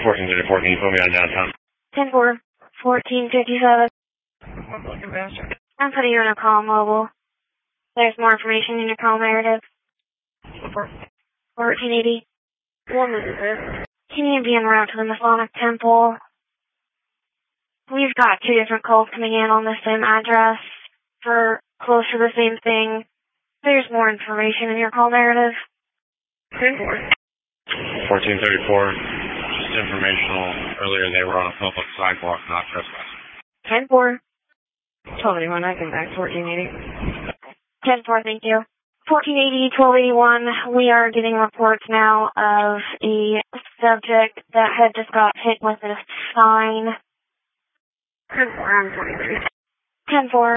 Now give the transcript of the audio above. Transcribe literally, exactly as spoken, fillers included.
fourteen thirty-four, can you put me on downtown? ten four, fourteen fifty-seven. One fucking bastard. I'm putting you in a call mobile. There's more information in your call narrative. fourteen eighty. One minute, man. Can you be en route to the Masonic Temple? We've got two different calls coming in on the same address for close to the same thing. There's more information in your call narrative. ten four. fourteen thirty-four, just informational. Earlier they were on a public sidewalk, not trespassing. ten four. twelve eighty-one, I can back fourteen eighty. ten four, thank you. fourteen eighty, twelve eighty-one, we are getting reports now of a subject that had just got hit with a sign. ten four, I'm twenty-three. ten four.